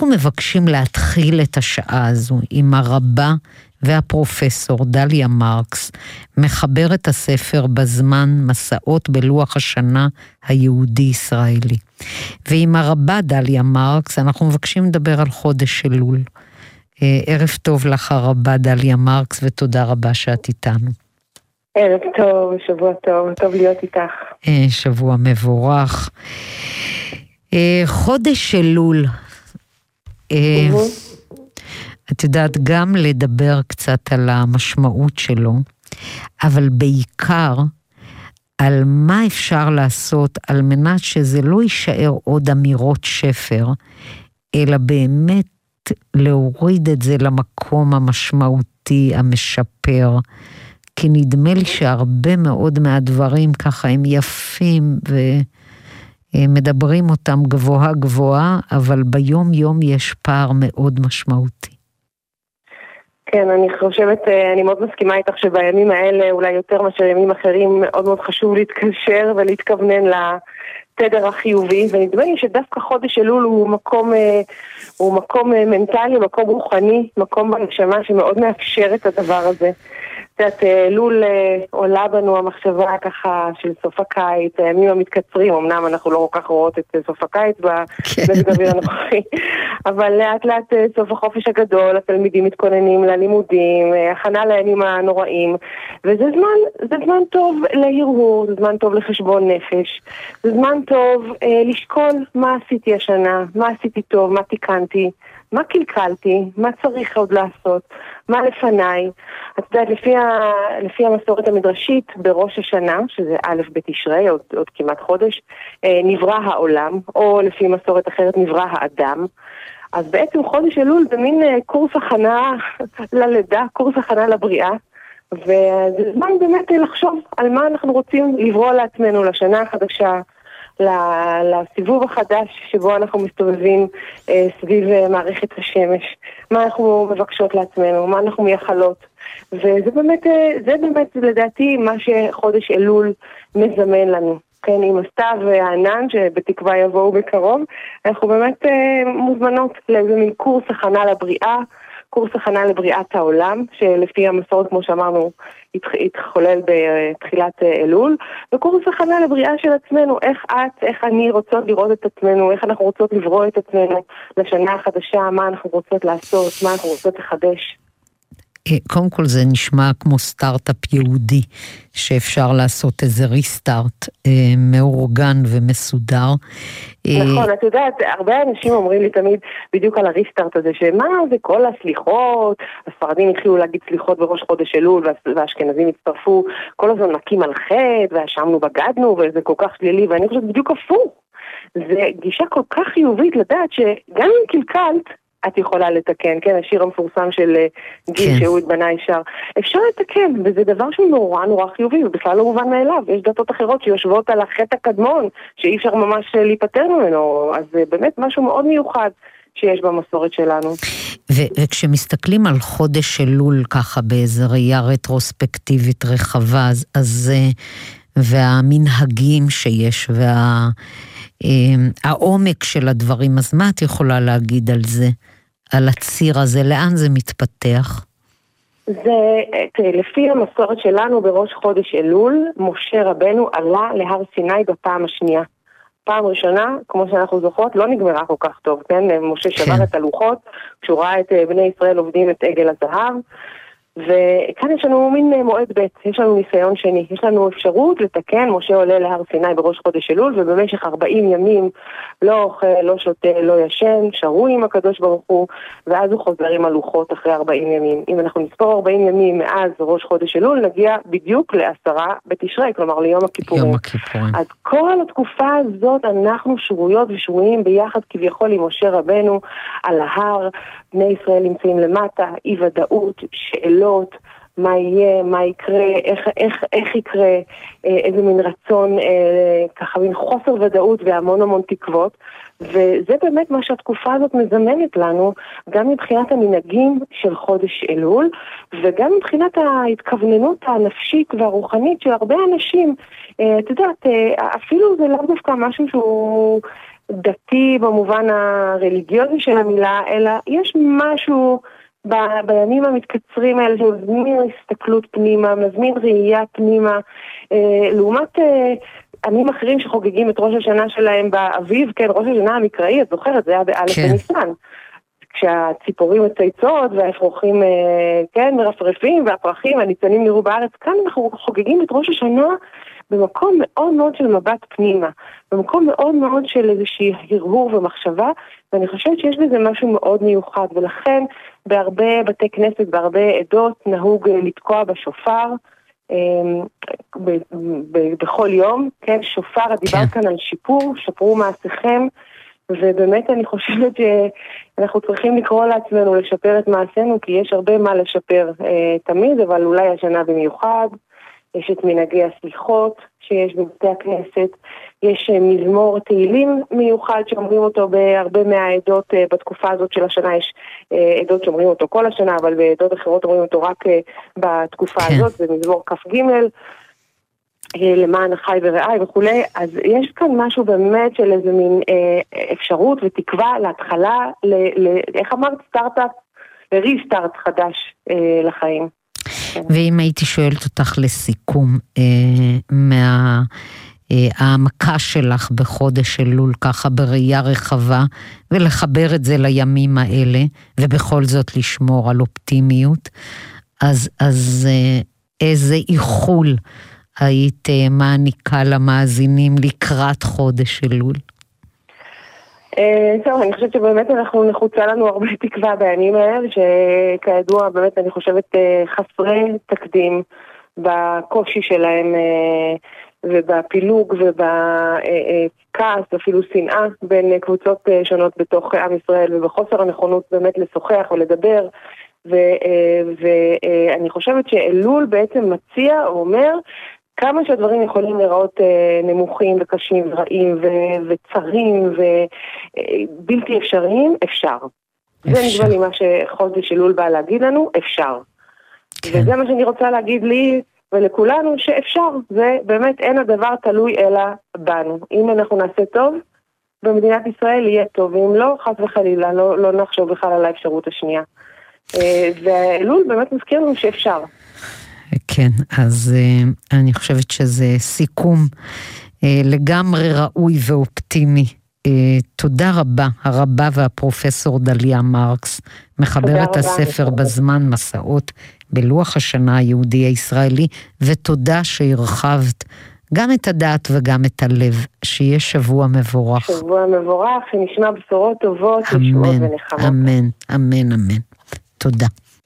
אנחנו מבקשים להתחיל את השעה הזו עם הרבה והפרופסור דליה מרקס, מחברת הספר בזמן מסעות בלוח השנה היהודי-ישראלי. ועם הרבה דליה מרקס אנחנו מבקשים לדבר על חודש אלול. ערב טוב לך הרבה דליה מרקס, ותודה רבה שאת איתנו. ערב טוב, שבוע טוב, טוב להיות איתך. שבוע מבורך. חודש אלול. את יודעת גם לדבר קצת על המשמעות שלו, אבל בעיקר על מה אפשר לעשות על מנת שזה לא יישאר עוד אמירות שפר, אלא באמת להוריד את זה למקום המשמעותי, המשפר, כי נדמה לי שהרבה מאוד מהדברים ככה הם יפים ומדברים אותם גבוהה גבוהה, אבל ביום יום יש פער מאוד משמעותי. כן, אני חושבת, אני מאוד מסכימה איתך שבימים האלה, אולי יותר מאשר ימים אחרים, מאוד מאוד חשוב להתקשר ולהתכוונן לתדר החיובי, ונדמה לי שדווקא חודש אלול הוא מקום מנטלי, מקום רוחני, מקום בנשמה שמאוד מאפשר את הדבר הזה. קצת אלול עולה בנו המחשבה ככה של סוף הקיץ, הימים המתקצרים, אמנם אנחנו לא כל כך רואות את סוף הקיץ במזג האוויר הנוכחי, אבל לאט לאט סוף החופש הגדול, התלמידים מתכוננים ללימודים, הכנה לימים הנוראים, וזה זמן טוב להרהור, זה זמן טוב לחשבון נפש, זה זמן טוב לשקול מה עשיתי השנה, מה עשיתי טוב, מה תיקנתי, מה קלקלתי, מה צריך עוד לעשות, מה לפניי. את יודעת, לפי המסורת המדרשית, בראש השנה, שזה א' בתשרי, עוד כמעט חודש, נברא העולם, או לפי מסורת אחרת נברא האדם. אז בעצם חודש אלול זה מין קורס הכנה ללידה, קורס הכנה לבריאה, וזה זמן באמת לחשוב על מה אנחנו רוצים לברוא לעצמנו לשנה החדשה, לסיבוב החדש שבו אנחנו מסתובבים סביב מערכת השמש, מה אנחנו מבקשות לעצמנו, מה אנחנו מייחלות, וזה באמת לדעתי מה שחודש אלול מזמן לנו. כן, עם הסתיו והענן שבתקווה יבואו בקרוב, אנחנו באמת מוזמנות לאיזה מין קורס הכנה לבריאה, קורס הכנה לבריאת העולם, שלפי המסורת, כמו שאמרנו, התחולל בתחילת אלול, וקורס הכנה לבריאה של עצמנו, איך אני רוצות לראות את עצמנו, איך אנחנו רוצות לברוא את עצמנו לשנה החדשה, מה אנחנו רוצות לעשות, מה אנחנו רוצות לחדש. קודם כל זה נשמע כמו סטארט-אפ יהודי, שאפשר לעשות איזה ריסטארט מאורגן ומסודר. נכון, את יודעת, הרבה אנשים אומרים לי תמיד בדיוק על הריסטארט הזה, שמה זה כל הסליחות, הספרדים התחילו להגיד סליחות בראש חודש אלול, והאשכנזים הצטרפו, כל הזמן נקים על חטא, והאשמנו בגדנו, וזה כל כך שלילי, ואני חושבת בדיוק הפוך. זה גישה כל כך חיובית לדעת שגם אם קלקלת, את יכולה לתקן, כן, השיר המפורסם של גיל שאהוד בנאי שר. אפשר לתקן, וזה דבר שהוא נורא חיובי, ובכלל לא מובן מאליו. יש דתות אחרות שיושבות על החטא הקדמון, שאי אפשר ממש להיפטר ממנו, אז זה באמת משהו מאוד מיוחד שיש במסורת שלנו. וכשמסתכלים על חודש אלול ככה באיזו ראייה רטרוספקטיבית רחבה, אז והמנהגים שיש, העומק של הדברים, אז מה את יכולה להגיד על זה? על הציר הזה, לאן זה מתפתח? זה, לפי המסורת שלנו בראש חודש אלול, משה רבנו עלה להר סיני בפעם השנייה. פעם ראשונה, כמו שאנחנו זוכרות, לא נגמרה כל כך טוב, כן? משה שבר את הלוחות, כשהוא ראה את בני ישראל עובדים את עגל הזהב, וכאן יש לנו מין מועד ב', יש לנו ניסיון שני, יש לנו אפשרות לתקן, משה עולה להר סיני בראש חודש אלול, ובמשך 40 ימים לא אוכל, לא שותה, לא ישן, שרו עם הקדוש ברוך הוא, ואז הוא חוזר עם הלוחות אחרי 40 ימים. אם אנחנו נספור 40 ימים מאז ראש חודש אלול, נגיע בדיוק ל10 בתשרי, כלומר ליום הכיפורים. אז כל התקופה הזאת אנחנו שרויות ושרויים ביחד כביכול עם משה רבנו על ההר, בני ישראל נמצאים למטה, אי ודאות, שאלות, מה יהיה, מה יקרה, איך יקרה, איזה מין רצון, ככה מין חוסר ודאות והמון תקוות, וזה באמת מה שהתקופה הזאת מזמנת לנו, גם מבחינת המנהגים של חודש אלול, וגם מבחינת ההתכווננות הנפשית והרוחנית של הרבה אנשים. את יודעת, אפילו זה לא דווקא משהו שהוא דתי במובן הרליגיוזי של המילה, אלא יש משהו בימים המתקצרים האלה שמזמין הסתכלות פנימה, מזמין ראייה פנימה, לעומת עמים אחרים שחוגגים את ראש השנה שלהם באביב, כן, ראש השנה המקראי, את זוכרת, זה היה באלף בניסן. כשהציפורים מצייצות והאפרוחים, כן, מרפרפים והפרחים והניצנים נראו בארץ, כאן אנחנו חוגגים את ראש השנה במקום מאוד מאוד של מבט פנימה, במקום מאוד מאוד של איזושהי הרהור ומחשבה, ואני חושבת שיש בזה משהו מאוד מיוחד, ולכן בהרבה בתי כנסת, בהרבה עדות, נהוג לתקוע בשופר, בכל יום, כן, שופר, דיבר כאן על שיפור, שפרו מעשיכם, ובאמת אני חושבת שאנחנו צריכים לקרוא לעצמנו לשפר את מעשינו, כי יש הרבה מה לשפר תמיד, אבל אולי השנה במיוחד. יש את מנהגי הסליחות שיש בבתי הכנסת, יש מזמור תהילים מיוחד שאומרים אותו בהרבה מהעדות בתקופה הזאת של השנה, יש עדות שאומרים אותו כל השנה, אבל בעדות אחרות אומרים אותו רק בתקופה הזאת, זה מזמור כ"ג, למען החי ורעי וכולי, אז יש כאן משהו באמת של איזה מין אפשרות ותקווה להתחלה, איך אמרת, סטארט-אפ, ריסטארט חדש לחיים. ואם הייתי שואלת אותך לסיכום, מהעמקה שלך בחודש אלול ככה בראייה רחבה, ולחבר את זה לימים האלה, ובכל זאת לשמור על אופטימיות, אז איזה איחול היית מעניקה למאזינים לקראת חודש אלול? טוב, אני חושבת שבאמת אנחנו נחוצה לנו הרבה תקווה בימים האלה, שכידוע באמת אני חושבת חסרי תקדים בקושי שלהם ובפילוג ובכעס, אפילו שנאה בין קבוצות שונות בתוך עם ישראל, ובחוסר הנכונות באמת לשוחח ולדבר, ואני חושבת שאלול בעצם מציע או אומר כמה שהדברים יכולים לראות נמוכים וקשים ורעים וצרים ובלתי אפשריים, אפשר. זה נשמע לי מה שחודש אלול בא להגיד לנו, אפשר. כן. וזה מה שאני רוצה להגיד לי ולכולנו, שאפשר. זה באמת אין הדבר תלוי אלא בנו. אם אנחנו נעשה טוב, במדינת ישראל יהיה טוב, ואם לא, חס וחלילה, לא נחשוב בכלל על האפשרות השנייה. ואלול באמת מזכיר לנו שאפשר. כן, אז אני חושבת שזה סיכום לגמרי ראוי ואופטימי. תודה רבה, הרבה והפרופסור דליה מרקס, מחברת הספר בזמן מסעות בלוח השנה היהודי הישראלי, ותודה שהרחבת גם את הדעת וגם את הלב, שיהיה שבוע מבורך. שבוע מבורך, שנשמע בשורות טובות, ישועות ונחמות. אמן, אמן, אמן. תודה.